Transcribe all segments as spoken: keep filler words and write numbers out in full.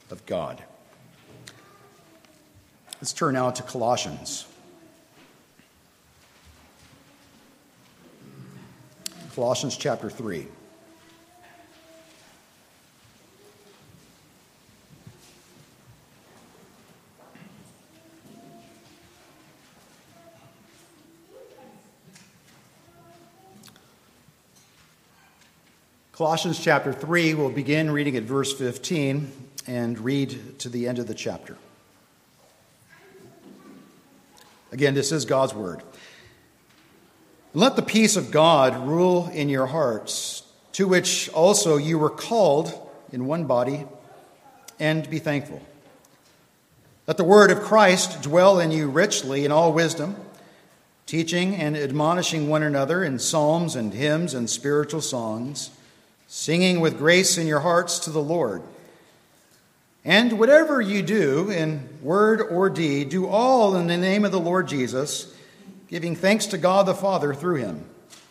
of God. Let's turn now to Colossians. Colossians chapter three. Colossians chapter three, we'll begin reading at verse fifteen and read to the end of the chapter. Again, this is God's word. Let the peace of God rule in your hearts, to which also you were called in one body, and be thankful. Let the word of Christ dwell in you richly in all wisdom, teaching and admonishing one another in psalms and hymns and spiritual songs, singing with grace in your hearts to the Lord. And whatever you do in word or deed, do all in the name of the Lord Jesus, giving thanks to God the Father through him.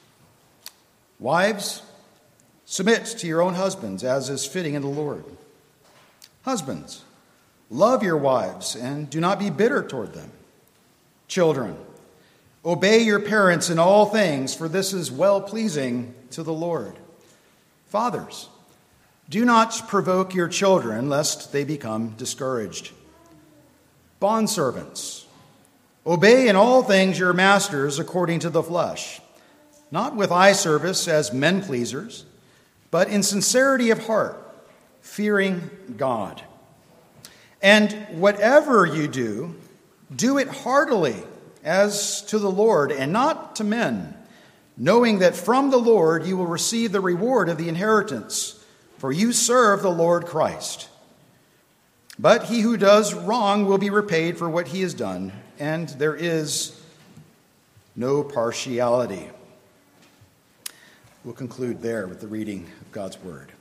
Wives, submit to your own husbands as is fitting in the Lord. Husbands, love your wives and do not be bitter toward them. Children, obey your parents in all things, for this is well-pleasing to the Lord. Fathers, do not provoke your children, lest they become discouraged. Bondservants, obey in all things your masters according to the flesh, not with eye service as men pleasers, but in sincerity of heart, fearing God. And whatever you do, do it heartily as to the Lord and not to men, knowing that from the Lord you will receive the reward of the inheritance, for you serve the Lord Christ. But he who does wrong will be repaid for what he has done, and there is no partiality. We'll conclude there with the reading of God's word.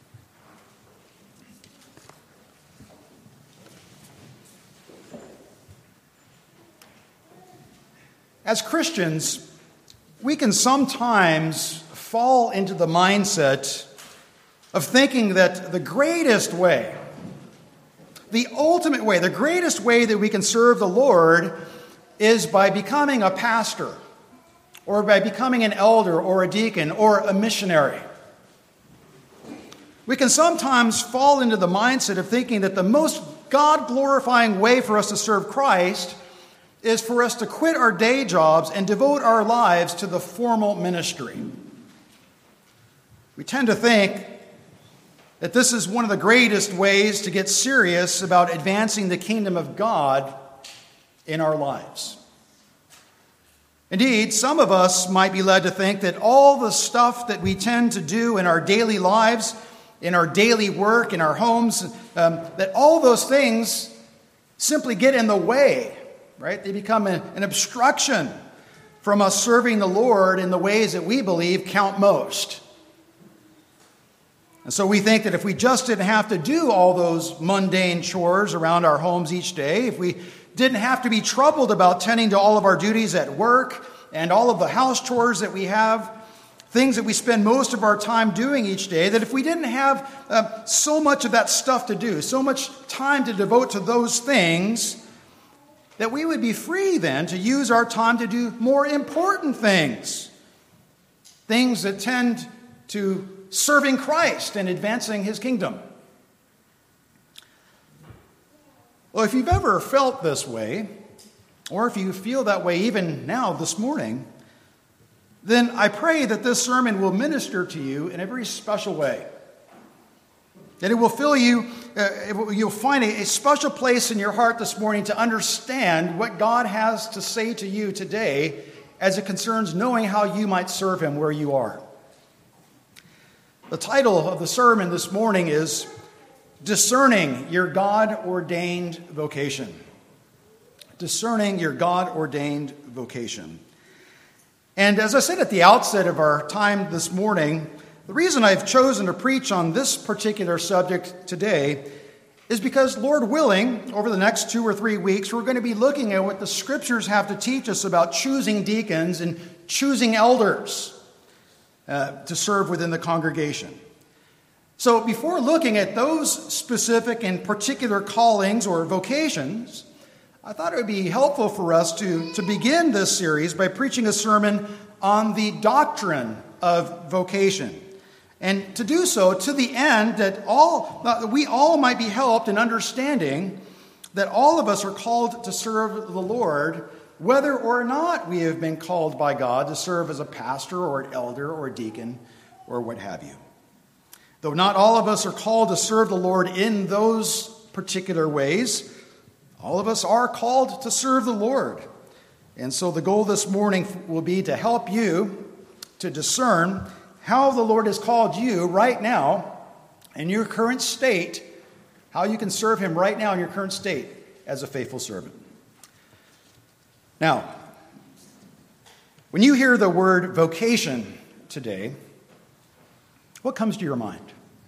As Christians, we can sometimes fall into the mindset of thinking that the greatest way, the ultimate way, the greatest way that we can serve the Lord is by becoming a pastor, or by becoming an elder, or a deacon, or a missionary. We can sometimes fall into the mindset of thinking that the most God-glorifying way for us to serve Christ is for us to quit our day jobs and devote our lives to the formal ministry. We tend to think that this is one of the greatest ways to get serious about advancing the kingdom of God in our lives. Indeed, some of us might be led to think that all the stuff that we tend to do in our daily lives, in our daily work, in our homes, um, that all those things simply get in the way, right? They become a, an obstruction from us serving the Lord in the ways that we believe count most. And so we think that if we just didn't have to do all those mundane chores around our homes each day, if we didn't have to be troubled about tending to all of our duties at work and all of the house chores that we have, things that we spend most of our time doing each day, that if we didn't have uh, so much of that stuff to do, so much time to devote to those things, that we would be free then to use our time to do more important things, things that tend to serving Christ and advancing his kingdom. Well, if you've ever felt this way, or if you feel that way even now this morning, then I pray that this sermon will minister to you in a very special way. That it will fill you, uh, it will, you'll find a, a special place in your heart this morning to understand what God has to say to you today as it concerns knowing how you might serve him where you are. The title of the sermon this morning is Discerning Your God-Ordained Vocation. Discerning Your God-Ordained Vocation. And as I said at the outset of our time this morning, the reason I've chosen to preach on this particular subject today is because, Lord willing, over the next two or three weeks, we're going to be looking at what the Scriptures have to teach us about choosing deacons and choosing elders uh, to serve within the congregation. So before looking at those specific and particular callings or vocations, I thought it would be helpful for us to, to begin this series by preaching a sermon on the doctrine of vocation. And to do so to the end that all that we all might be helped in understanding that all of us are called to serve the Lord, whether or not we have been called by God to serve as a pastor or an elder or a deacon or what have you. Though not all of us are called to serve the Lord in those particular ways, all of us are called to serve the Lord. And so the goal this morning will be to help you to discern how the Lord has called you right now in your current state, how you can serve him right now in your current state as a faithful servant. Now, when you hear the word vocation today, what comes to your mind?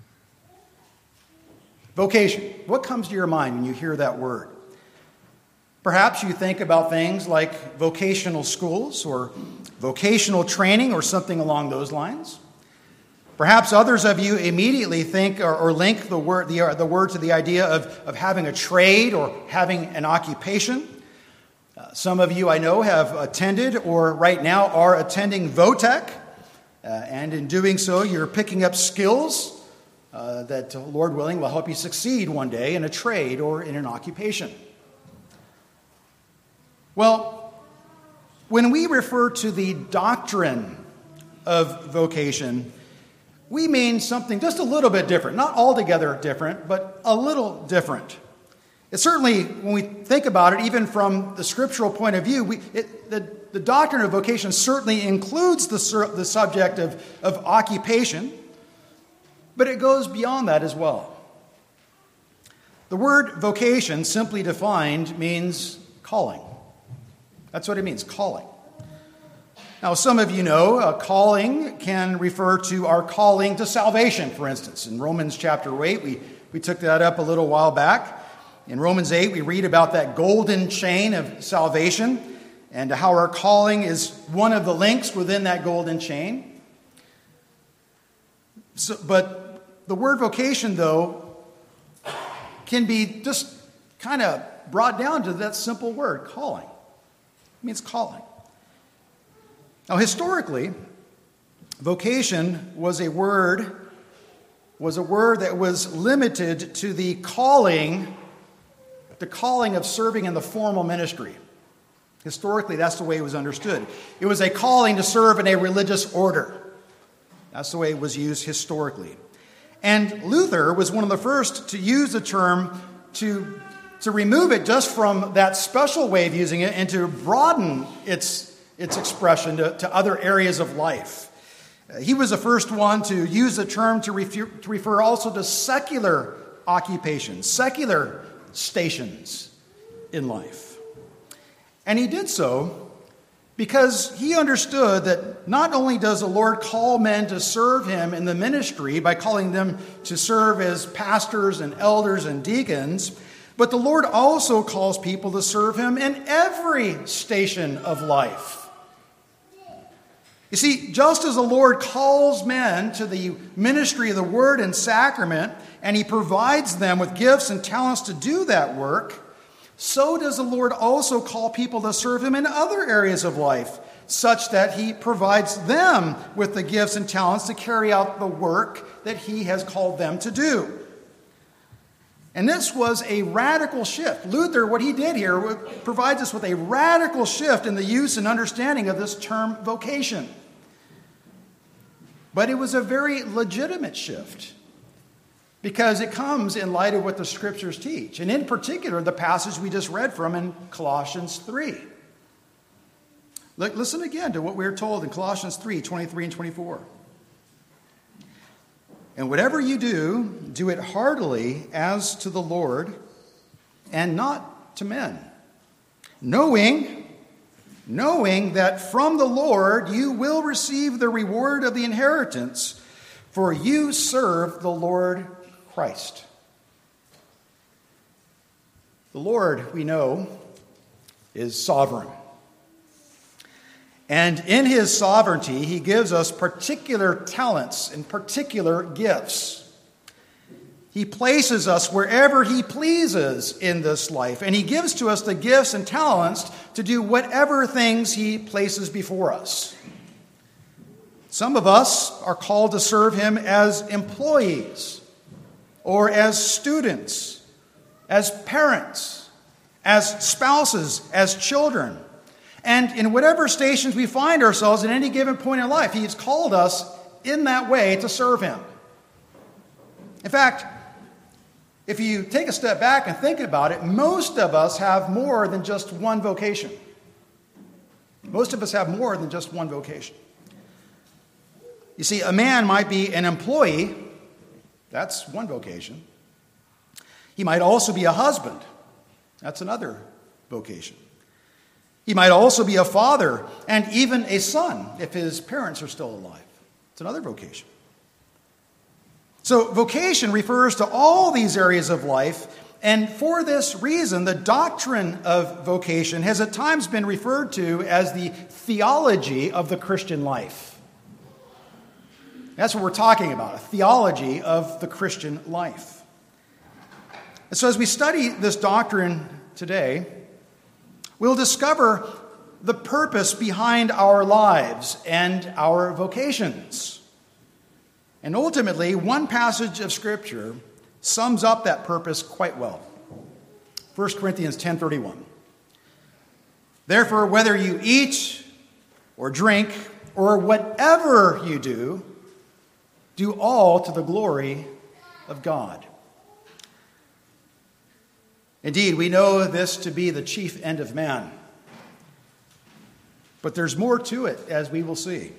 Vocation. What comes to your mind when you hear that word? Perhaps you think about things like vocational schools or vocational training or something along those lines. Perhaps others of you immediately think or, or link the word, the, uh, the word to the idea of, of having a trade or having an occupation. Uh, some of you I know have attended or right now are attending VOTEC, uh, and in doing so you're picking up skills uh, that, Lord willing, will help you succeed one day in a trade or in an occupation. Well, when we refer to the doctrine of vocation, we mean something just a little bit different. Not altogether different, but a little different. It certainly, when we think about it, even from the scriptural point of view, we, it, the, the doctrine of vocation certainly includes the, the subject of, of occupation, but it goes beyond that as well. The word vocation, simply defined, means calling. That's what it means, calling. Now, some of you know uh, calling can refer to our calling to salvation, for instance. In Romans chapter eight, we, we took that up a little while back. In Romans eight, we read about that golden chain of salvation and how our calling is one of the links within that golden chain. So, but the word vocation, though, can be just kind of brought down to that simple word, calling. It means calling. Now, historically, vocation was a word, was a word that was limited to the calling, the calling of serving in the formal ministry. Historically, that's the way it was understood. It was a calling to serve in a religious order. That's the way it was used historically. And Luther was one of the first to use the term to to remove it just from that special way of using it and to broaden its, its expression to, to other areas of life. Uh, he was the first one to use the term to refer, to refer also to secular occupations, secular stations in life. And he did so because he understood that not only does the Lord call men to serve him in the ministry by calling them to serve as pastors and elders and deacons, but the Lord also calls people to serve him in every station of life. You see, just as the Lord calls men to the ministry of the word and sacrament, and he provides them with gifts and talents to do that work, so does the Lord also call people to serve him in other areas of life, such that he provides them with the gifts and talents to carry out the work that he has called them to do. And this was a radical shift. Luther, what he did here, provides us with a radical shift in the use and understanding of this term vocation. But it was a very legitimate shift because it comes in light of what the scriptures teach. And in particular, the passage we just read from in Colossians three. Look, listen again to what we are told in Colossians three, twenty-three and twenty-four. And whatever you do, do it heartily as to the Lord and not to men, knowing, knowing that from the Lord you will receive the reward of the inheritance, for you serve the Lord Christ. The Lord, we know, is sovereign. And in his sovereignty, he gives us particular talents and particular gifts. He places us wherever he pleases in this life, and he gives to us the gifts and talents to do whatever things he places before us. Some of us are called to serve him as employees, or as students, as parents, as spouses, as children. And in whatever stations we find ourselves at any given point in life, he has called us in that way to serve him. In fact, if you take a step back and think about it, most of us have more than just one vocation. Most of us have more than just one vocation. You see, a man might be an employee. That's one vocation. He might also be a husband. That's another vocation. He might also be a father and even a son if his parents are still alive. It's another vocation. So vocation refers to all these areas of life, and for this reason, the doctrine of vocation has at times been referred to as the theology of the Christian life. That's what we're talking about, a theology of the Christian life. And so as we study this doctrine today, we'll discover the purpose behind our lives and our vocations. And ultimately, one passage of Scripture sums up that purpose quite well. First Corinthians ten thirty-one. Therefore, whether you eat or drink or whatever you do, do all to the glory of God. Indeed, we know this to be the chief end of man. But there's more to it, as we will see.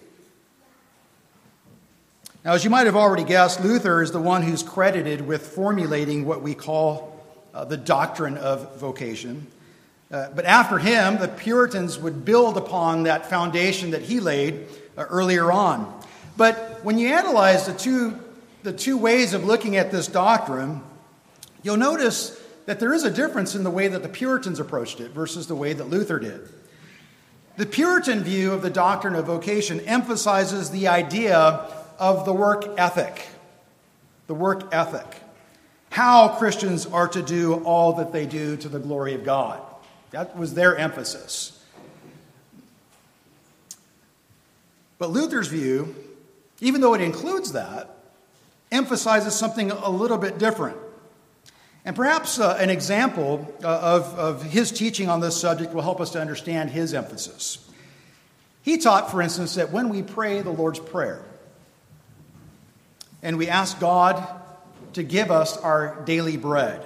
Now, as you might have already guessed, Luther is the one who's credited with formulating what we call uh, the doctrine of vocation. Uh, but after him, the Puritans would build upon that foundation that he laid uh, earlier on. But when you analyze the two, the two ways of looking at this doctrine, you'll notice that there is a difference in the way that the Puritans approached it versus the way that Luther did. The Puritan view of the doctrine of vocation emphasizes the idea of the work ethic. The work ethic. How Christians are to do all that they do to the glory of God. That was their emphasis. But Luther's view, even though it includes that, emphasizes something a little bit different. And perhaps uh, an example uh, of, of his teaching on this subject will help us to understand his emphasis. He taught, for instance, that when we pray the Lord's Prayer and we ask God to give us our daily bread,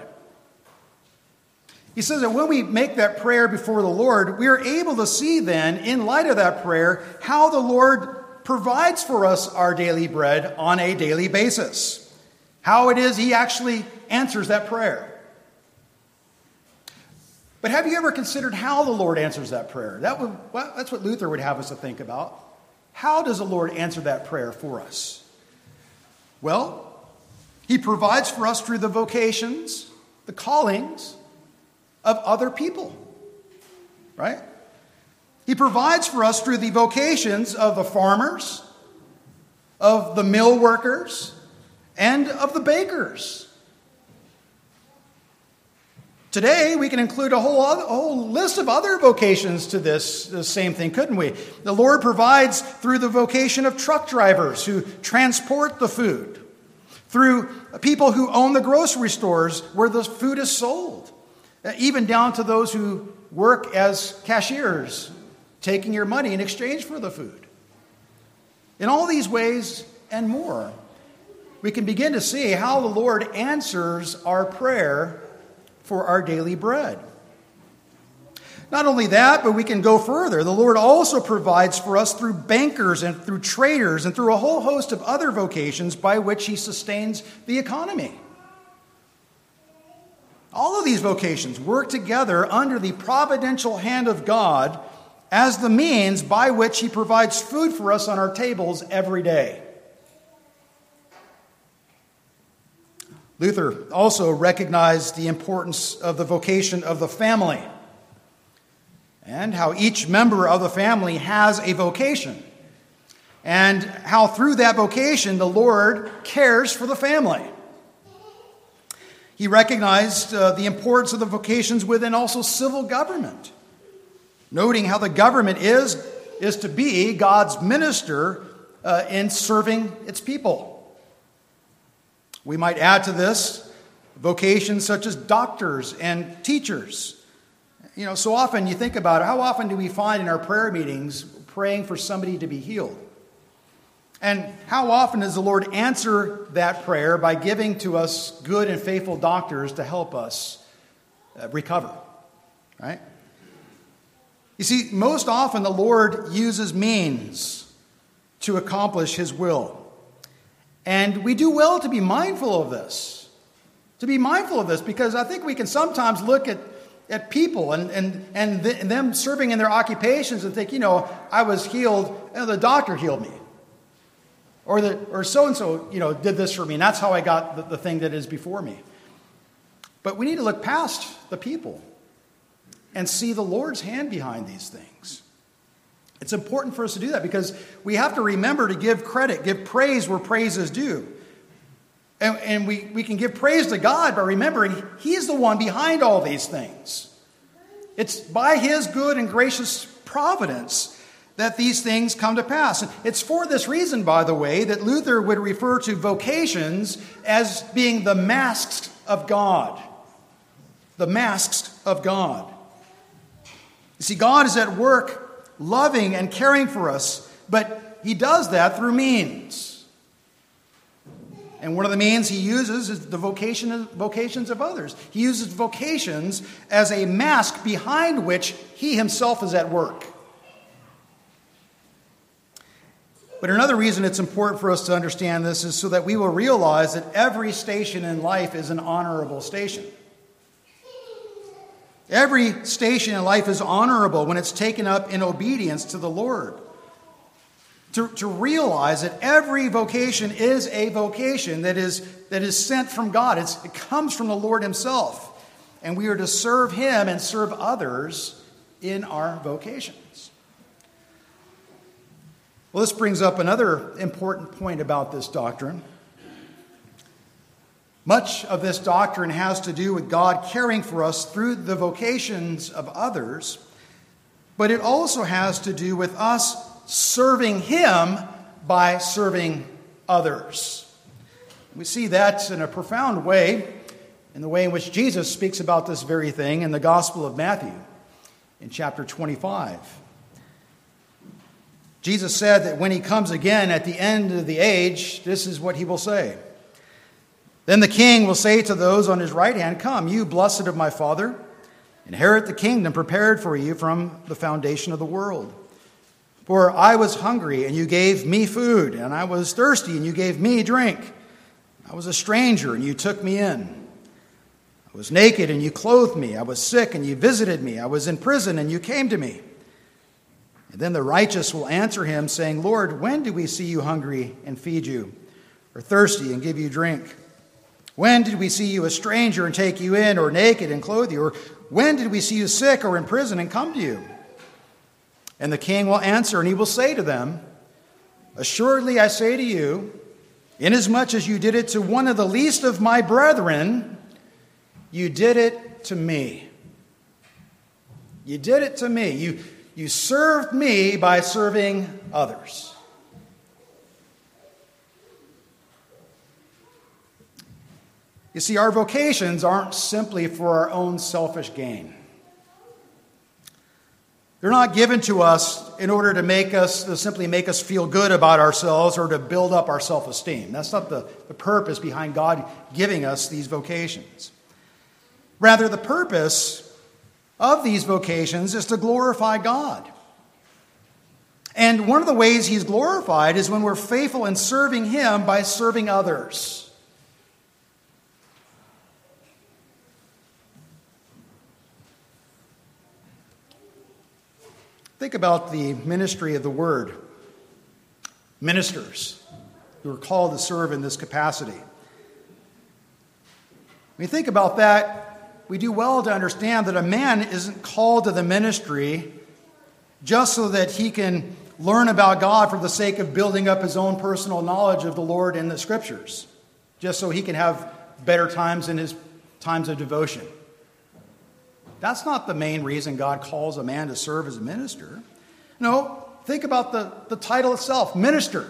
he says that when we make that prayer before the Lord, we are able to see then, in light of that prayer, how the Lord provides for us our daily bread on a daily basis. How it is he actually answers that prayer. But have you ever considered how the Lord answers that prayer? That would, well, that's what Luther would have us to think about. How does the Lord answer that prayer for us? Well, he provides for us through the vocations, the callings of other people. Right? He provides for us through the vocations of the farmers, of the mill workers, and of the bakers. Today, we can include a whole, other, a whole list of other vocations to this, this same thing, couldn't we? The Lord provides through the vocation of truck drivers who transport the food, through people who own the grocery stores where the food is sold, even down to those who work as cashiers, taking your money in exchange for the food. In all these ways and more, we can begin to see how the Lord answers our prayer for our daily bread. Not only that, but we can go further. The Lord also provides for us through bankers and through traders and through a whole host of other vocations by which he sustains the economy. All of these vocations work together under the providential hand of God as the means by which he provides food for us on our tables every day. Luther also recognized the importance of the vocation of the family and how each member of the family has a vocation and how through that vocation the Lord cares for the family. He recognized uh, the importance of the vocations within also civil government, noting how the government is, is to be God's minister uh, in serving its people. We might add to this vocations such as doctors and teachers. You know, so often you think about it, how often do we find in our prayer meetings praying for somebody to be healed? And how often does the Lord answer that prayer by giving to us good and faithful doctors to help us uh, recover? Right? You see, most often the Lord uses means to accomplish his will. And we do well to be mindful of this. To be mindful of this, because I think we can sometimes look at, at people and, and, and, th- and them serving in their occupations and think, you know, I was healed, and the doctor healed me. Or the or so-and-so, you know, did this for me, and that's how I got the, the thing that is before me. But we need to look past the people and see the Lord's hand behind these things. It's important for us to do that because we have to remember to give credit, give praise where praise is due. And, and we, we can give praise to God by remembering he's the one behind all these things. It's by his good and gracious providence that these things come to pass. It's for this reason, by the way, that Luther would refer to vocations as being the masks of God. The masks of God. You see, God is at work loving and caring for us, but he does that through means. And one of the means he uses is the vocation, vocations of others. He uses vocations as a mask behind which he himself is at work. But another reason it's important for us to understand this is so that we will realize that every station in life is an honorable station. Every station in life is honorable when it's taken up in obedience to the Lord. To, to realize that every vocation is a vocation that is, that is sent from God. It's, it comes from the Lord himself. And we are to serve him and serve others in our vocations. Well, this brings up another important point about this doctrine. Much of this doctrine has to do with God caring for us through the vocations of others, but it also has to do with us serving him by serving others. We see that in a profound way in the way in which Jesus speaks about this very thing in the Gospel of Matthew in chapter twenty-five. Jesus said that when he comes again at the end of the age, this is what he will say. Then the king will say to those on his right hand, "Come, you blessed of my Father, inherit the kingdom prepared for you from the foundation of the world. For I was hungry, and you gave me food, and I was thirsty, and you gave me drink. I was a stranger, and you took me in. I was naked, and you clothed me. I was sick, and you visited me. I was in prison, and you came to me." And then the righteous will answer him, saying, "Lord, when did we see you hungry and feed you, or thirsty and give you drink? When did we see you a stranger and take you in, or naked and clothe you? Or when did we see you sick or in prison and come to you?" And the king will answer, and he will say to them, "Assuredly I say to you, inasmuch as you did it to one of the least of my brethren, you did it to me." You did it to me. You You served me by serving others. You see, our vocations aren't simply for our own selfish gain. They're not given to us in order to make us, to simply make us feel good about ourselves or to build up our self-esteem. That's not the, the purpose behind God giving us these vocations. Rather, the purpose of these vocations is to glorify God. And one of the ways he's glorified is when we're faithful in serving him by serving others. Think about the ministry of the word. Ministers who are called to serve in this capacity. When you think about that, we do well to understand that a man isn't called to the ministry just so that he can learn about God for the sake of building up his own personal knowledge of the Lord in the Scriptures, just so he can have better times in his times of devotion. That's not the main reason God calls a man to serve as a minister. No, think about the, the title itself, minister.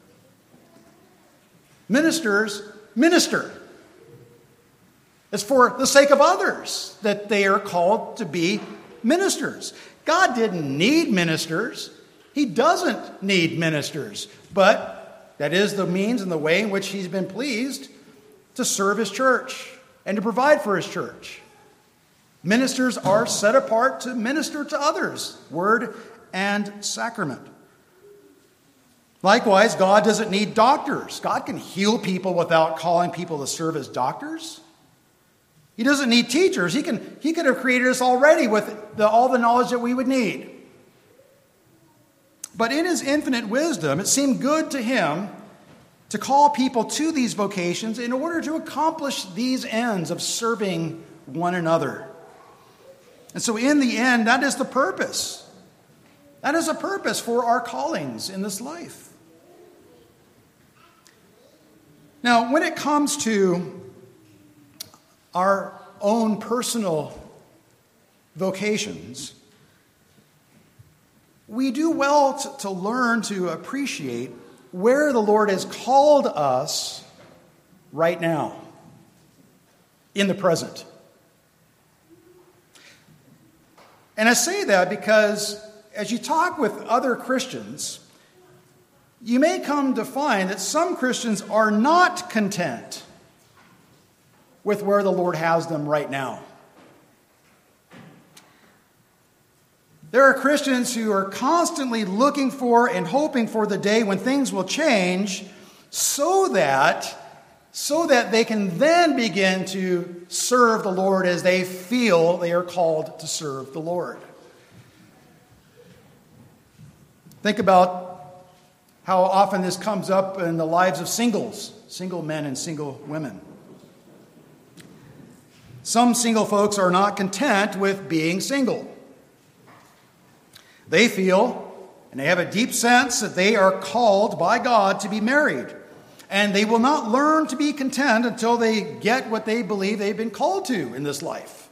Ministers minister. It's for the sake of others that they are called to be ministers. God didn't need ministers. He doesn't need ministers. But that is the means and the way in which he's been pleased to serve his church and to provide for his church. Ministers are set apart to minister to others, word and sacrament. Likewise, God doesn't need doctors. God can heal people without calling people to serve as doctors. He doesn't need teachers. He can, he could have created us already with the, all the knowledge that we would need. But in his infinite wisdom, it seemed good to him to call people to these vocations in order to accomplish these ends of serving one another. And so in the end, that is the purpose. That is a purpose for our callings in this life. Now, when it comes to our own personal vocations, we do well to, to learn to appreciate where the Lord has called us right now, in the present. And I say that because as you talk with other Christians, you may come to find that some Christians are not content with where the Lord has them right now. There are Christians who are constantly looking for and hoping for the day when things will change so that, so that they can then begin to serve the Lord as they feel they are called to serve the Lord. Think about how often this comes up in the lives of singles, single men and single women. Some single folks are not content with being single. They feel, and they have a deep sense, that they are called by God to be married. And they will not learn to be content until they get what they believe they've been called to in this life.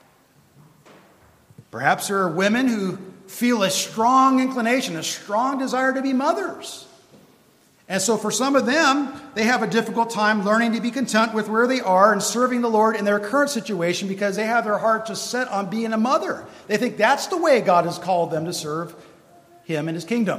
Perhaps there are women who feel a strong inclination, a strong desire to be mothers. And so for some of them, they have a difficult time learning to be content with where they are and serving the Lord in their current situation because they have their heart just set on being a mother. They think that's the way God has called them to serve him and his kingdom.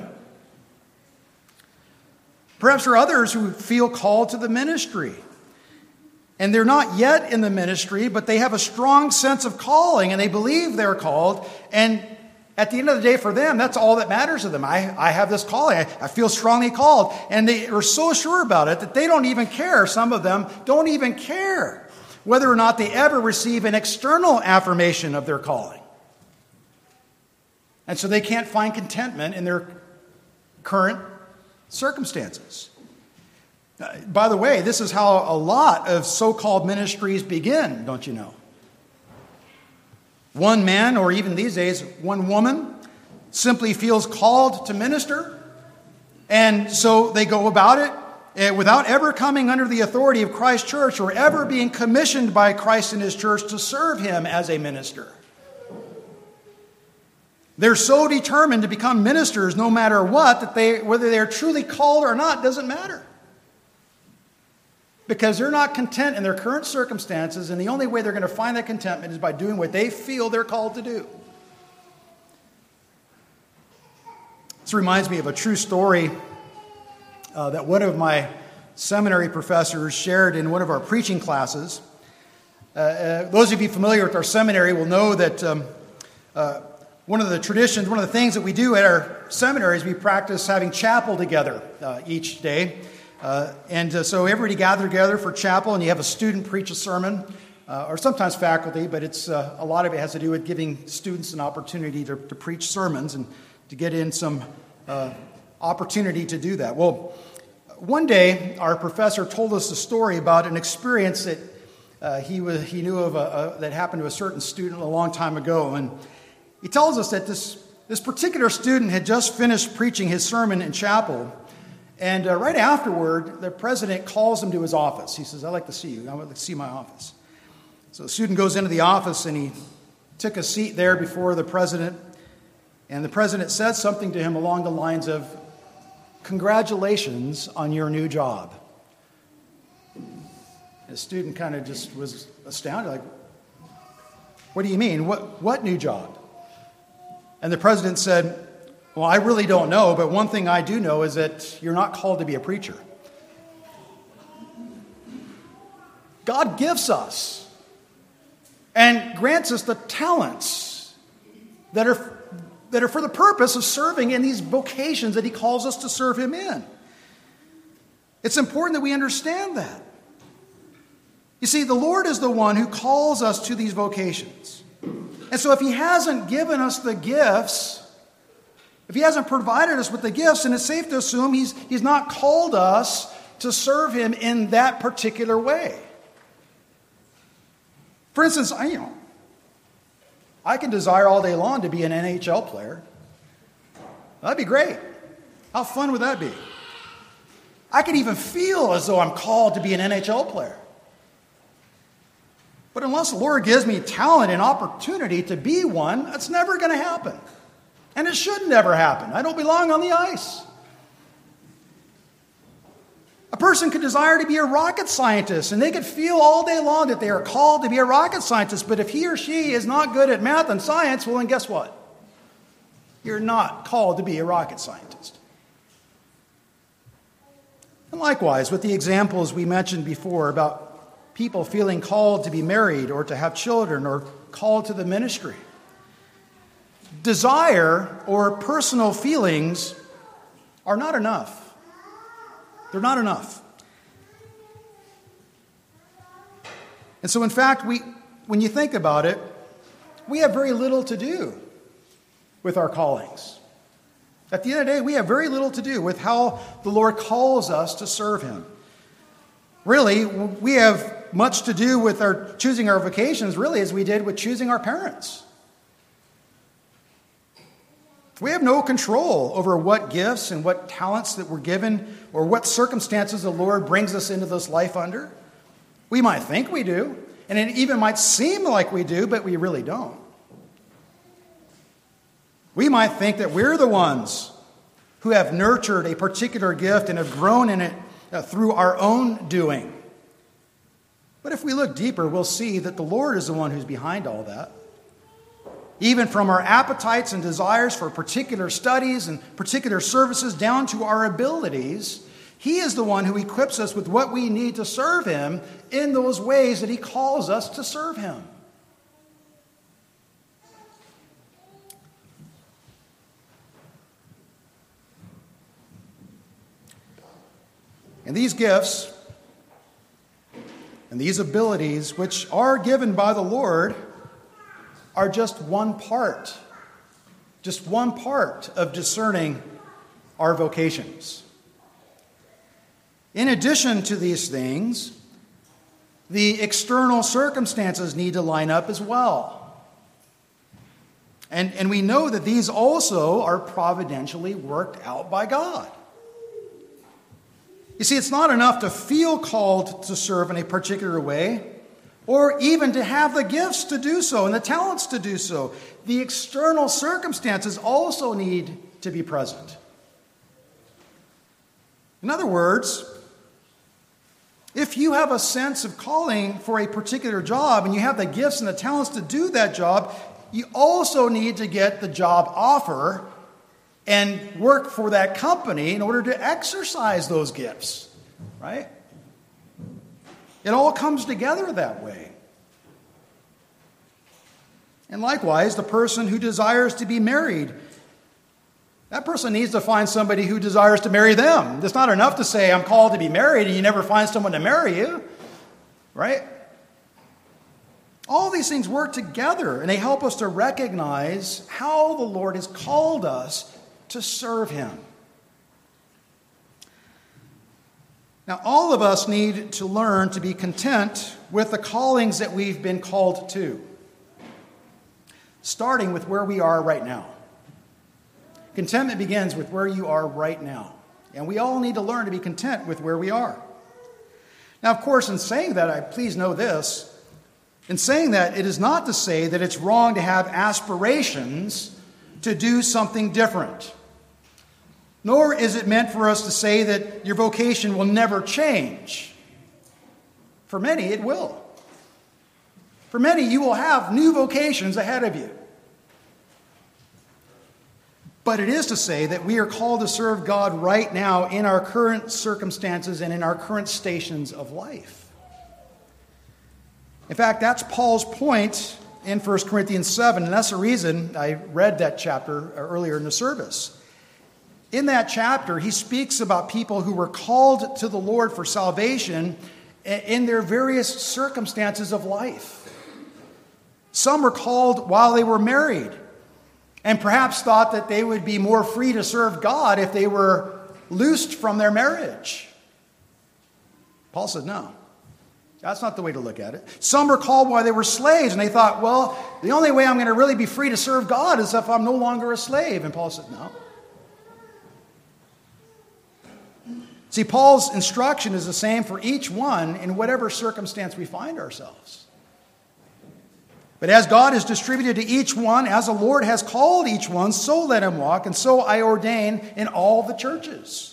Perhaps there are others who feel called to the ministry. And they're not yet in the ministry, but they have a strong sense of calling and they believe they're called. And at the end of the day, for them, that's all that matters to them. I, I have this calling. I, I feel strongly called. And they are so sure about it that they don't even care. Some of them don't even care whether or not they ever receive an external affirmation of their calling. And so they can't find contentment in their current circumstances. Uh, by the way, this is how a lot of so-called ministries begin, don't you know? One man, or even these days, one woman, simply feels called to minister, and so they go about it without ever coming under the authority of Christ's church or ever being commissioned by Christ and his church to serve him as a minister. They're so determined to become ministers no matter what, that they, whether they're truly called or not, doesn't matter. Because they're not content in their current circumstances, and the only way they're going to find that contentment is by doing what they feel they're called to do. This reminds me of a true story uh, that one of my seminary professors shared in one of our preaching classes. Uh, uh, those of you familiar with our seminary will know that um, uh, one of the traditions, one of the things that we do at our seminary is we practice having chapel together uh, each day. Uh, and uh, so everybody gather together for chapel, and you have a student preach a sermon, uh, or sometimes faculty, but it's uh, a lot of it has to do with giving students an opportunity to, to preach sermons and to get in some uh, opportunity to do that. Well, one day our professor told us a story about an experience that uh, he was, he knew of a, a, that happened to a certain student a long time ago, and he tells us that this this particular student had just finished preaching his sermon in chapel. And uh, right afterward, the president calls him to his office. He says, "I'd like to see you. I would like to see my office." So the student goes into the office and he took a seat there before the president. And the president said something to him along the lines of, "Congratulations on your new job." The student kind of just was astounded, like, "What do you mean? What, what new job?" And the president said, "Well, I really don't know, but one thing I do know is that you're not called to be a preacher." God gives us and grants us the talents that are that are for the purpose of serving in these vocations that he calls us to serve him in. It's important that we understand that. You see, the Lord is the one who calls us to these vocations. And so if he hasn't given us the gifts, if he hasn't provided us with the gifts, then it's safe to assume he's, he's not called us to serve him in that particular way. For instance, I, you know, I can desire all day long to be an N H L player. That'd be great. How fun would that be? I could even feel as though I'm called to be an N H L player. But unless the Lord gives me talent and opportunity to be one, that's never going to happen. And it should never happen. I don't belong on the ice. A person could desire to be a rocket scientist, and they could feel all day long that they are called to be a rocket scientist. But if he or she is not good at math and science, well, then guess what? You're not called to be a rocket scientist. And likewise, with the examples we mentioned before about people feeling called to be married or to have children or called to the ministry. Desire or personal feelings are not enough. They're not enough. And so, in fact, we, when you think about it, we have very little to do with our callings. At the end of the day, we have very little to do with how the Lord calls us to serve him. Really, we have much to do with our choosing our vocations, really, as we did with choosing our parents. We have no control over what gifts and what talents that we're given or what circumstances the Lord brings us into this life under. We might think we do, and it even might seem like we do, but we really don't. We might think that we're the ones who have nurtured a particular gift and have grown in it through our own doing. But if we look deeper, we'll see that the Lord is the one who's behind all that. Even from our appetites and desires for particular studies and particular services down to our abilities, he is the one who equips us with what we need to serve him in those ways that he calls us to serve him. And these gifts and these abilities, which are given by the Lord, are just one part, just one part of discerning our vocations. In addition to these things, the external circumstances need to line up as well. And, and we know that these also are providentially worked out by God. You see, it's not enough to feel called to serve in a particular way, or even to have the gifts to do so and the talents to do so. The external circumstances also need to be present. In other words, if you have a sense of calling for a particular job and you have the gifts and the talents to do that job, you also need to get the job offer and work for that company in order to exercise those gifts, right? It all comes together that way. And likewise, the person who desires to be married, that person needs to find somebody who desires to marry them. It's not enough to say, I'm called to be married, and you never find someone to marry you, right? All these things work together, and they help us to recognize how the Lord has called us to serve him. Now, all of us need to learn to be content with the callings that we've been called to, starting with where we are right now. Contentment begins with where you are right now, and we all need to learn to be content with where we are. Now, of course, in saying that, I please know this, In saying that, it is not to say that it's wrong to have aspirations to do something different. Nor is it meant for us to say that your vocation will never change. For many, it will. For many, you will have new vocations ahead of you. But it is to say that we are called to serve God right now in our current circumstances and in our current stations of life. In fact, that's Paul's point in First Corinthians seven, and that's the reason I read that chapter earlier in the service. In that chapter, he speaks about people who were called to the Lord for salvation in their various circumstances of life. Some were called while they were married, and perhaps thought that they would be more free to serve God if they were loosed from their marriage. Paul says, no. That's not the way to look at it. Some were called while they were slaves, and they thought, well, the only way I'm going to really be free to serve God is if I'm no longer a slave. And Paul said, no. See, Paul's instruction is the same for each one in whatever circumstance we find ourselves. But as God has distributed to each one, as the Lord has called each one, so let him walk, and so I ordain in all the churches.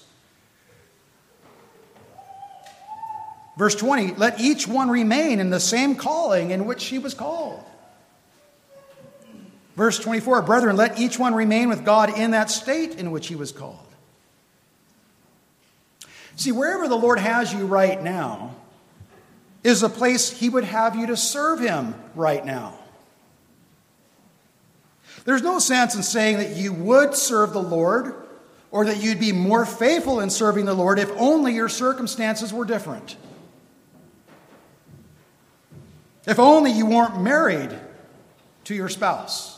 Verse twenty, let each one remain in the same calling in which he was called. Verse twenty-four, brethren, let each one remain with God in that state in which he was called. See, wherever the Lord has you right now is a place he would have you to serve him right now. There's no sense in saying that you would serve the Lord or that you'd be more faithful in serving the Lord if only your circumstances were different. If only you weren't married to your spouse.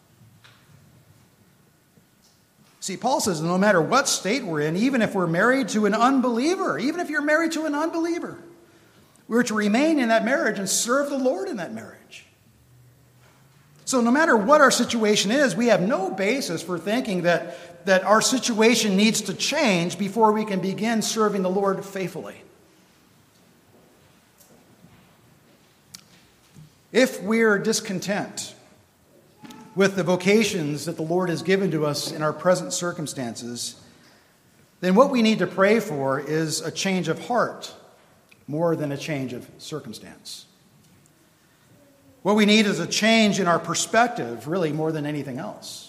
See, Paul says no matter what state we're in, even if we're married to an unbeliever, even if you're married to an unbeliever, we're to remain in that marriage and serve the Lord in that marriage. So no matter what our situation is, we have no basis for thinking that, that our situation needs to change before we can begin serving the Lord faithfully. If we're discontent with the vocations that the Lord has given to us in our present circumstances, then what we need to pray for is a change of heart more than a change of circumstance. What we need is a change in our perspective, really more than anything else.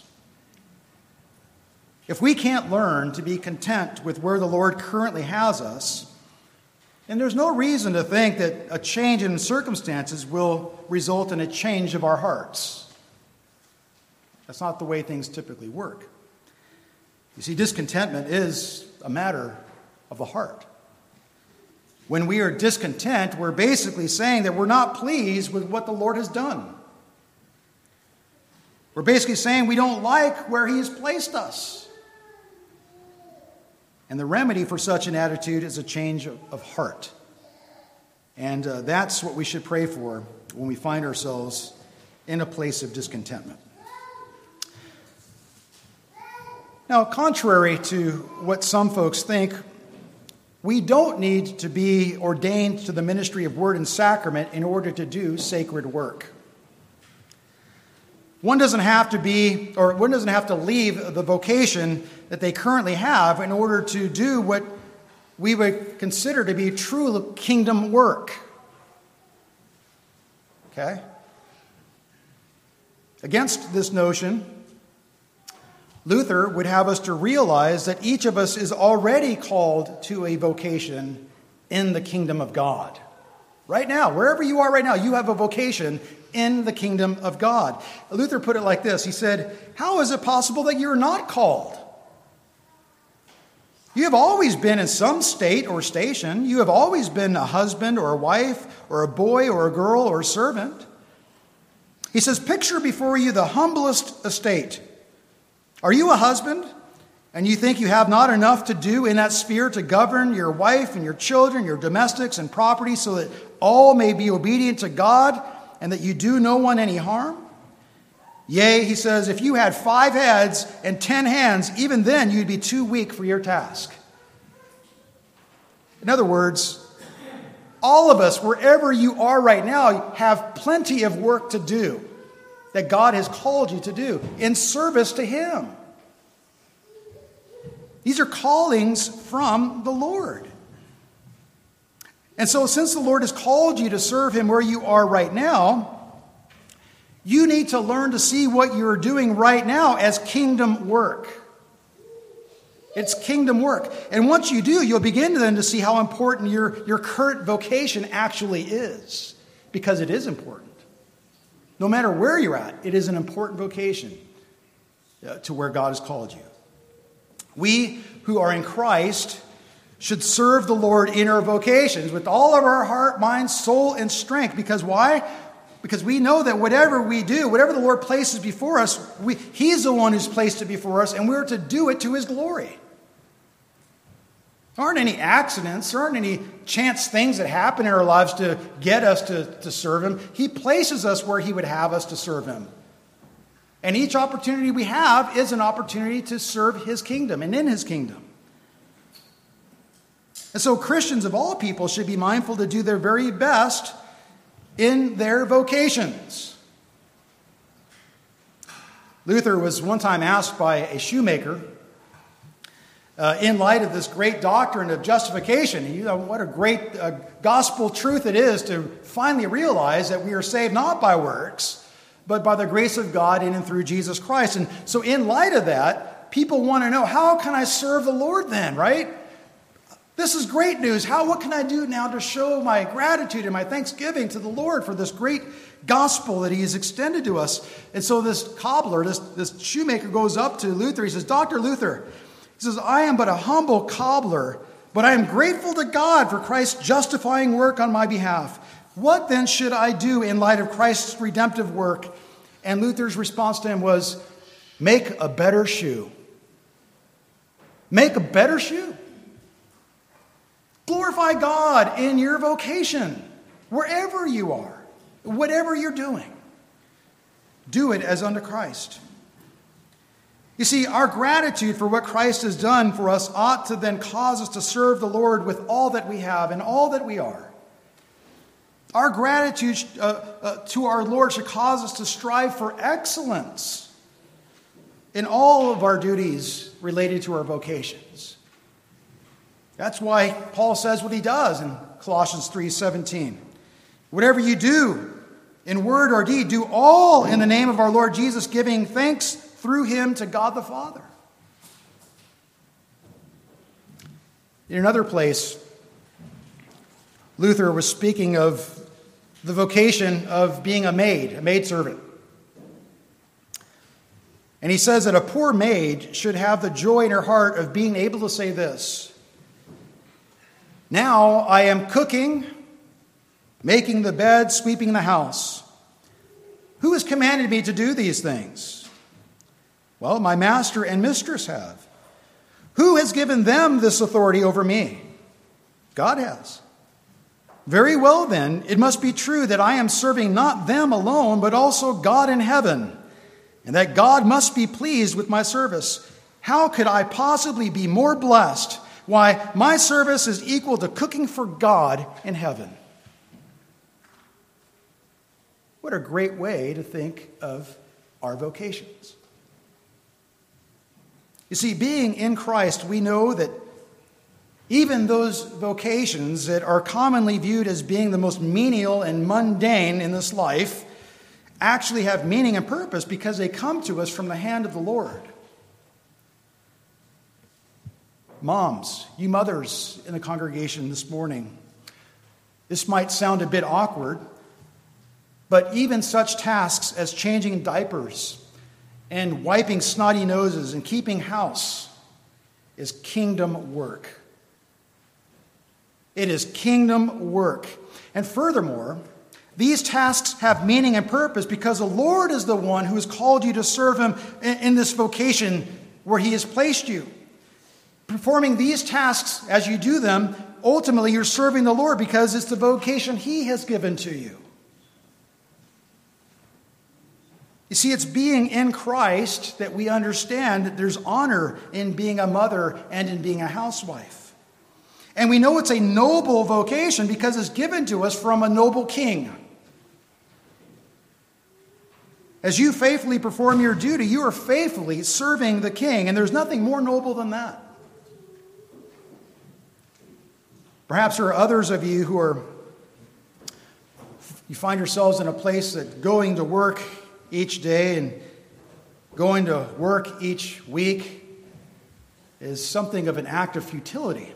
If we can't learn to be content with where the Lord currently has us, and there's no reason to think that a change in circumstances will result in a change of our hearts. That's not the way things typically work. You see, discontentment is a matter of the heart. When we are discontent, we're basically saying that we're not pleased with what the Lord has done. We're basically saying we don't like where he has placed us. And the remedy for such an attitude is a change of, of heart. And uh, that's what we should pray for when we find ourselves in a place of discontentment. Now, contrary to what some folks think, we don't need to be ordained to the ministry of word and sacrament in order to do sacred work. One doesn't have to be, or one doesn't have to leave the vocation that they currently have in order to do what we would consider to be true kingdom work. Okay? Against this notion, Luther would have us to realize that each of us is already called to a vocation in the kingdom of God. Right now, wherever you are right now, you have a vocation in the kingdom of God. Luther put it like this. He said, how is it possible that you're not called? You have always been in some state or station. You have always been a husband or a wife or a boy or a girl or a servant. He says, picture before you the humblest estate. Are you a husband and you think you have not enough to do in that sphere to govern your wife and your children, your domestics and property so that all may be obedient to God and that you do no one any harm? Yea, he says, if you had five heads and ten hands, even then you'd be too weak for your task. In other words, All of us, wherever you are right now, have plenty of work to do that God has called you to do in service to Him. These are callings from the Lord. And so since the Lord has called you to serve Him where you are right now, you need to learn to see what you're doing right now as kingdom work. It's kingdom work. And once you do, you'll begin then to see how important your, your current vocation actually is. Because it is important. No matter where you're at, it is an important vocation uh, to where God has called you. We who are in Christ should serve the Lord in our vocations with all of our heart, mind, soul, and strength. Because why? Because we know that whatever we do, whatever the Lord places before us, we, He's the one who's placed it before us, and we're to do it to His glory. There aren't any accidents. There aren't any chance things that happen in our lives to get us to, to serve Him. He places us where He would have us to serve Him. And each opportunity we have is an opportunity to serve His kingdom and in His kingdom. And so Christians of all people should be mindful to do their very best in their vocations. Luther was one time asked by a shoemaker, Uh, in light of this great doctrine of justification, you know, what a great uh, gospel truth it is to finally realize that we are saved not by works, but by the grace of God in and through Jesus Christ. And so in light of that, people want to know, how can I serve the Lord then, right? This is great news. How, what can I do now to show my gratitude and my thanksgiving to the Lord for this great gospel that He has extended to us? And so this cobbler, this, this shoemaker goes up to Luther. He says, Doctor Luther, he says, I am but a humble cobbler, but I am grateful to God for Christ's justifying work on my behalf. What then should I do in light of Christ's redemptive work? And Luther's response to him was, make a better shoe. Make a better shoe. Glorify God in your vocation, wherever you are, whatever you're doing. Do it as unto Christ. You see, our gratitude for what Christ has done for us ought to then cause us to serve the Lord with all that we have and all that we are. Our gratitude uh, uh, to our Lord should cause us to strive for excellence in all of our duties related to our vocations. That's why Paul says what he does in Colossians three seventeen. Whatever you do, in word or deed, do all in the name of our Lord Jesus, giving thanks through Him to God the Father. In another place, Luther was speaking of the vocation of being a maid, a maidservant. And he says that a poor maid should have the joy in her heart of being able to say this: now I am cooking, making the bed, sweeping the house. Who has commanded me to do these things? Well, my master and mistress have. Who has given them this authority over me? God has. Very well then, it must be true that I am serving not them alone, but also God in heaven, and that God must be pleased with my service. How could I possibly be more blessed? Why, my service is equal to cooking for God in heaven. What a great way to think of our vocations. You see, being in Christ, we know that even those vocations that are commonly viewed as being the most menial and mundane in this life actually have meaning and purpose because they come to us from the hand of the Lord. Moms, you mothers in the congregation this morning, this might sound a bit awkward, but even such tasks as changing diapers and wiping snotty noses and keeping house is kingdom work. It is kingdom work. And furthermore, these tasks have meaning and purpose because the Lord is the one who has called you to serve Him in this vocation where He has placed you. Performing these tasks as you do them, ultimately you're serving the Lord because it's the vocation He has given to you. You see, it's being in Christ that we understand that there's honor in being a mother and in being a housewife. And we know it's a noble vocation because it's given to us from a noble king. As you faithfully perform your duty, you are faithfully serving the king, and there's nothing more noble than that. Perhaps there are others of you who are, you find yourselves in a place that going to work each day and going to work each week is something of an act of futility.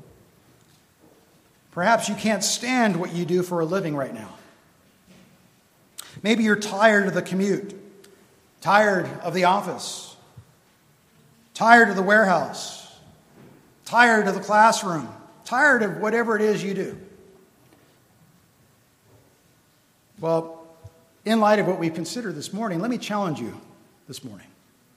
Perhaps you can't stand what you do for a living right now. Maybe you're tired of the commute, tired of the office, tired of the warehouse, tired of the classroom, tired of whatever it is you do. Well, in light of what we've considered this morning, let me challenge you this morning.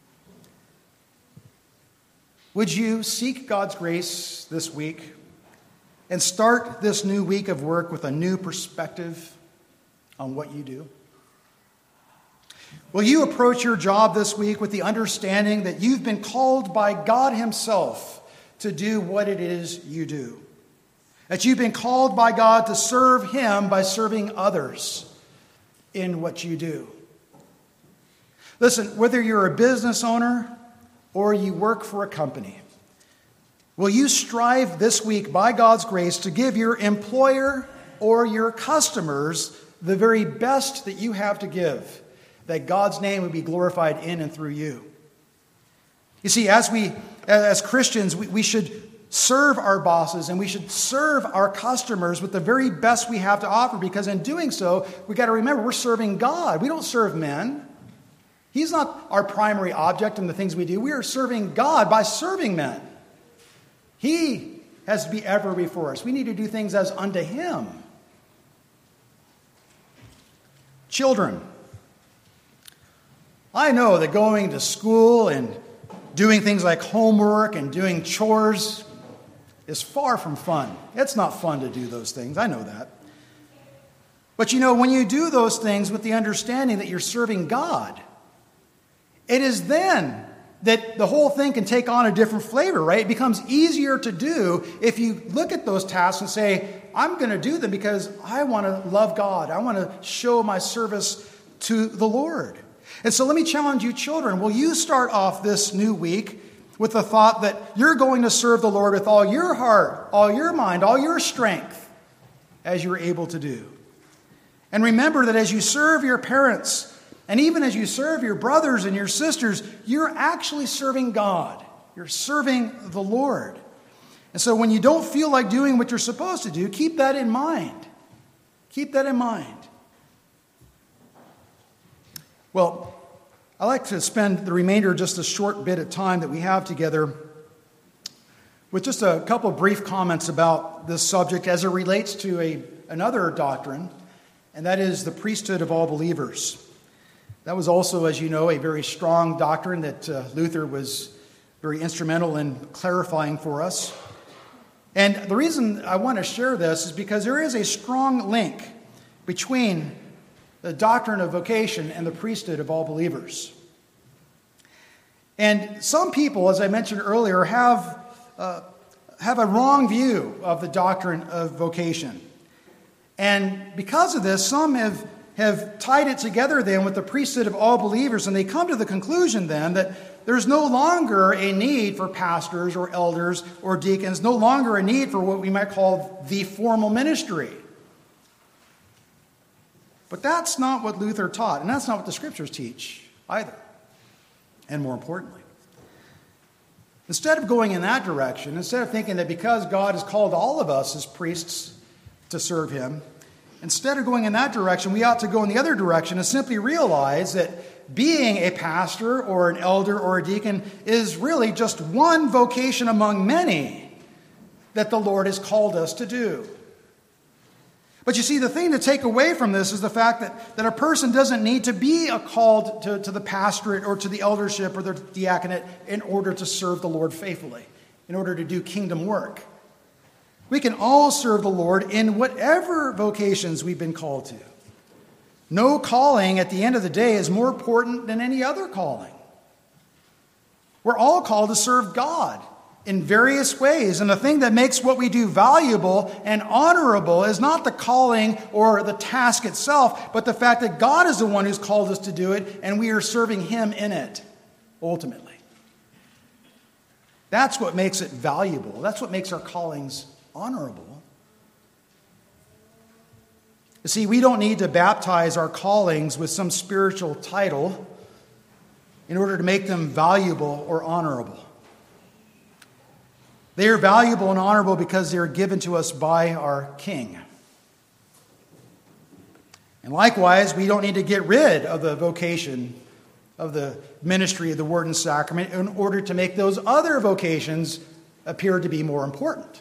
Would you seek God's grace this week and start this new week of work with a new perspective on what you do? Will you approach your job this week with the understanding that you've been called by God Himself to do what it is you do? That you've been called by God to serve Him by serving others in what you do. Listen, whether you're a business owner or you work for a company, will you strive this week by God's grace to give your employer or your customers the very best that you have to give, that God's name would be glorified in and through you? You see, as we, as Christians, we, we should serve our bosses and we should serve our customers with the very best we have to offer, because in doing so, we got to remember we're serving God. We don't serve men. He's not our primary object in the things we do. We are serving God by serving men. He has to be ever before us. We need to do things as unto Him. Children, I know that going to school and doing things like homework and doing chores is far from fun. It's not fun to do those things. I know that. But you know, when you do those things with the understanding that you're serving God, it is then that the whole thing can take on a different flavor, right? It becomes easier to do if you look at those tasks and say, I'm going to do them because I want to love God. I want to show my service to the Lord. And so let me challenge you, children. Will you start off this new week with the thought that you're going to serve the Lord with all your heart, all your mind, all your strength, as you're able to do? And remember that as you serve your parents, and even as you serve your brothers and your sisters, you're actually serving God. You're serving the Lord. And so when you don't feel like doing what you're supposed to do, keep that in mind. Keep that in mind. Well, I'd like to spend the remainder of just a short bit of time that we have together with just a couple of brief comments about this subject as it relates to a, another doctrine, and that is the priesthood of all believers. That was also, as you know, a very strong doctrine that uh, Luther was very instrumental in clarifying for us. And the reason I want to share this is because there is a strong link between the doctrine of vocation and the priesthood of all believers. And some people, as I mentioned earlier, have, uh, have a wrong view of the doctrine of vocation. And because of this, some have have tied it together then with the priesthood of all believers, and they come to the conclusion then that there's no longer a need for pastors or elders or deacons, no longer a need for what we might call the formal ministry. But that's not what Luther taught, and that's not what the Scriptures teach either. And more importantly, instead of going in that direction, instead of thinking that because God has called all of us as priests to serve Him, instead of going in that direction, we ought to go in the other direction and simply realize that being a pastor or an elder or a deacon is really just one vocation among many that the Lord has called us to do. But you see, the thing to take away from this is the fact that, that a person doesn't need to be a called to, to the pastorate or to the eldership or the diaconate in order to serve the Lord faithfully, in order to do kingdom work. We can all serve the Lord in whatever vocations we've been called to. No calling at the end of the day is more important than any other calling. We're all called to serve God in various ways. And the thing that makes what we do valuable and honorable is not the calling or the task itself, but the fact that God is the one who's called us to do it, and we are serving him in it, ultimately. That's what makes it valuable. That's what makes our callings honorable. You see, we don't need to baptize our callings with some spiritual title in order to make them valuable or honorable. They are valuable and honorable because they are given to us by our King. And likewise, we don't need to get rid of the vocation of the ministry of the Word and Sacrament in order to make those other vocations appear to be more important.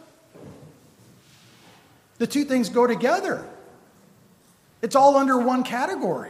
The two things go together. It's all under one category.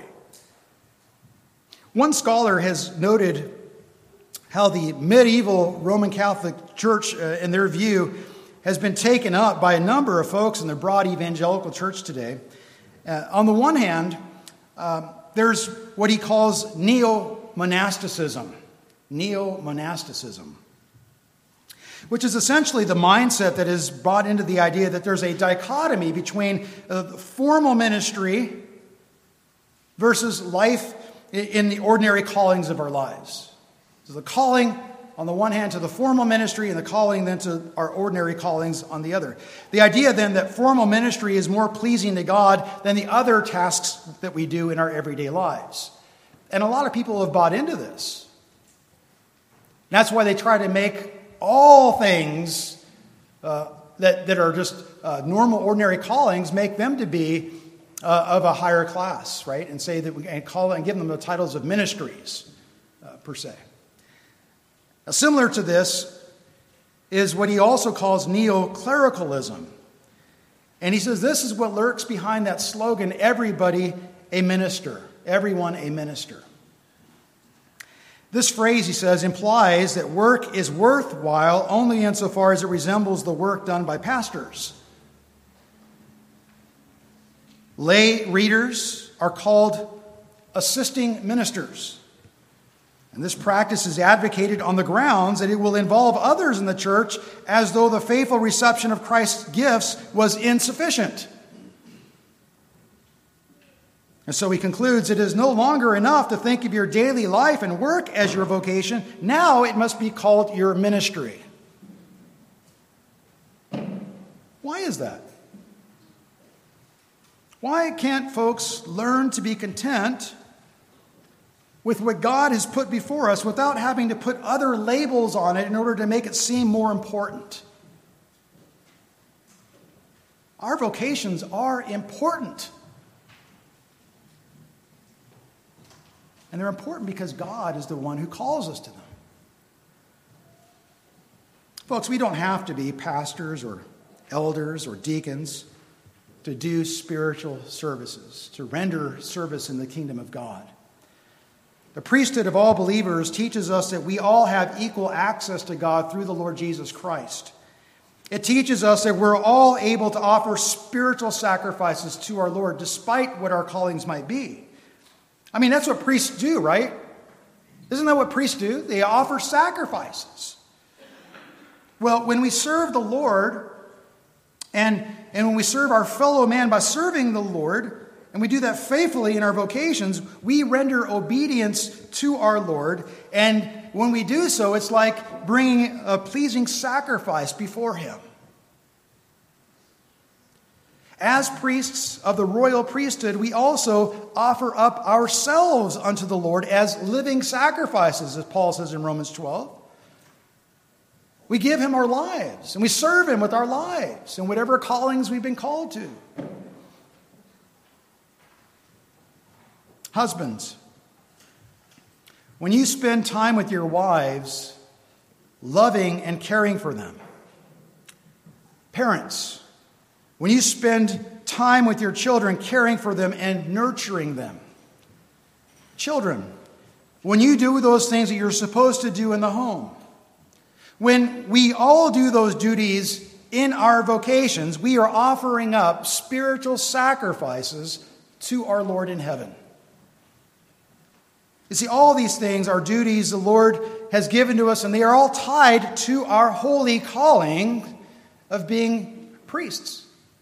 One scholar has noted how the medieval Roman Catholic Church, uh, in their view, has been taken up by a number of folks in the broad evangelical church today. Uh, on the one hand, uh, there's what he calls neo-monasticism. Neo-monasticism. Which is essentially the mindset that is brought into the idea that there's a dichotomy between uh, formal ministry versus life in the ordinary callings of our lives. So the calling on the one hand to the formal ministry and the calling then to our ordinary callings on the other. The idea then that formal ministry is more pleasing to God than the other tasks that we do in our everyday lives. And a lot of people have bought into this. That's why they try to make all things uh, that, that are just uh, normal, ordinary callings, make them to be uh, of a higher class, right? And say that we and call and give them the titles of ministries, uh, per se. Now, similar to this is what he also calls neo-clericalism. And he says this is what lurks behind that slogan, everybody a minister, everyone a minister. This phrase, he says, implies that work is worthwhile only insofar as it resembles the work done by pastors. Lay readers are called assisting ministers. And this practice is advocated on the grounds that it will involve others in the church as though the faithful reception of Christ's gifts was insufficient. And so he concludes, it is no longer enough to think of your daily life and work as your vocation. Now it must be called your ministry. Why is that? Why can't folks learn to be content with what God has put before us without having to put other labels on it in order to make it seem more important? Our vocations are important. And they're important because God is the one who calls us to them. Folks, we don't have to be pastors or elders or deacons to do spiritual services, to render service in the kingdom of God. The priesthood of all believers teaches us that we all have equal access to God through the Lord Jesus Christ. It teaches us that we're all able to offer spiritual sacrifices to our Lord despite what our callings might be. I mean, that's what priests do, right? Isn't that what priests do? They offer sacrifices. Well, when we serve the Lord, and, and when we serve our fellow man by serving the Lord, and we do that faithfully in our vocations, we render obedience to our Lord. And when we do so, it's like bringing a pleasing sacrifice before him. As priests of the royal priesthood, we also offer up ourselves unto the Lord as living sacrifices, as Paul says in Romans twelve. We give him our lives, and we serve him with our lives in whatever callings we've been called to. Husbands, when you spend time with your wives, loving and caring for them. Parents, when you spend time with your children, caring for them and nurturing them. Children, when you do those things that you're supposed to do in the home. When we all do those duties in our vocations, we are offering up spiritual sacrifices to our Lord in heaven. You see, all these things are duties the Lord has given to us, and they are all tied to our holy calling of being priests.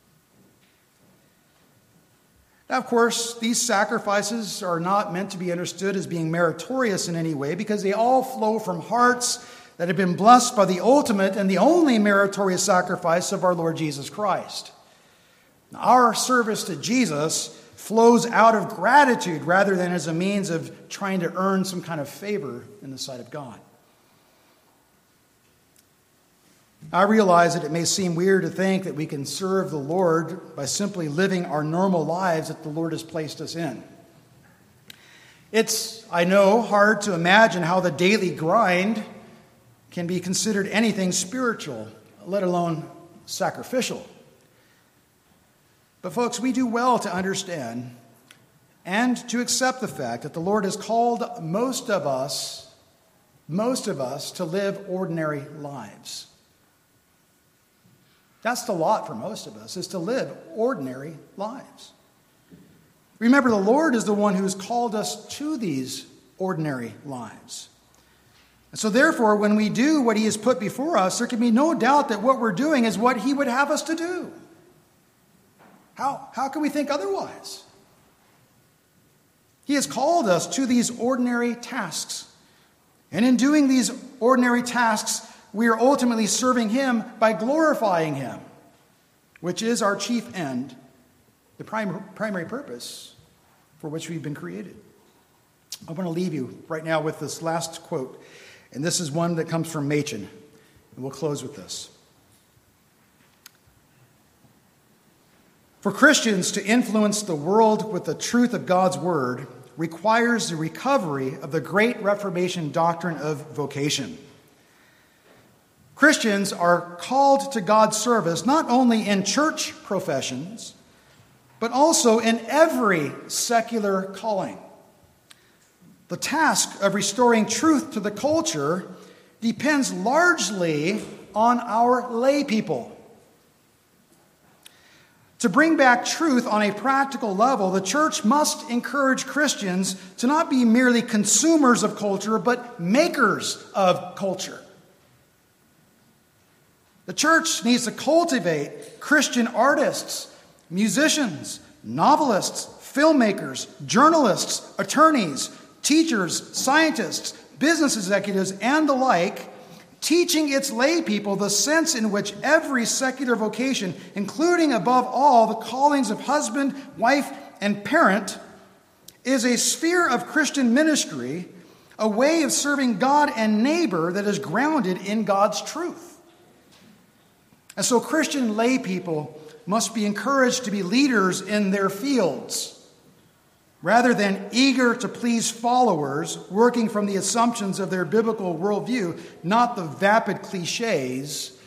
Now, of course, these sacrifices are not meant to be understood as being meritorious in any way, because they all flow from hearts that have been blessed by the ultimate and the only meritorious sacrifice of our Lord Jesus Christ. Our service to Jesus flows out of gratitude rather than as a means of trying to earn some kind of favor in the sight of God. I realize that it may seem weird to think that we can serve the Lord by simply living our normal lives that the Lord has placed us in. It's, I know, hard to imagine how the daily grind can be considered anything spiritual, let alone sacrificial. But folks, we do well to understand and to accept the fact that the Lord has called most of us, most of us, to live ordinary lives. That's the lot for most of us, is to live ordinary lives. Remember, the Lord is the one who has called us to these ordinary lives. And so therefore, when we do what he has put before us, there can be no doubt that what we're doing is what he would have us to do. How, how can we think otherwise? He has called us to these ordinary tasks. And in doing these ordinary tasks, we are ultimately serving him by glorifying him, which is our chief end, the prim- primary purpose for which we've been created. I want to leave you right now with this last quote, and this is one that comes from Machen, and we'll close with this. For Christians to influence the world with the truth of God's word requires the recovery of the great Reformation doctrine of vocation. Christians are called to God's service not only in church professions, but also in every secular calling. The task of restoring truth to the culture depends largely on our lay people. To bring back truth on a practical level, the church must encourage Christians to not be merely consumers of culture, but makers of culture. The church needs to cultivate Christian artists, musicians, novelists, filmmakers, journalists, attorneys, teachers, scientists, business executives, and the like, teaching its lay people the sense in which every secular vocation, including above all the callings of husband, wife, and parent, is a sphere of Christian ministry, a way of serving God and neighbor that is grounded in God's truth. And so Christian lay people must be encouraged to be leaders in their fields, rather than eager to please followers working from the assumptions of their biblical worldview, not the vapid cliches